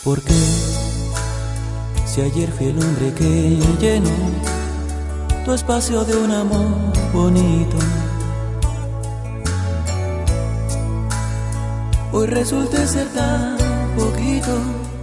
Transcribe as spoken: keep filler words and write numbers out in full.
Porque si ayer fui el hombre que llenó tu espacio de un amor bonito, hoy resulta ser tan poquito.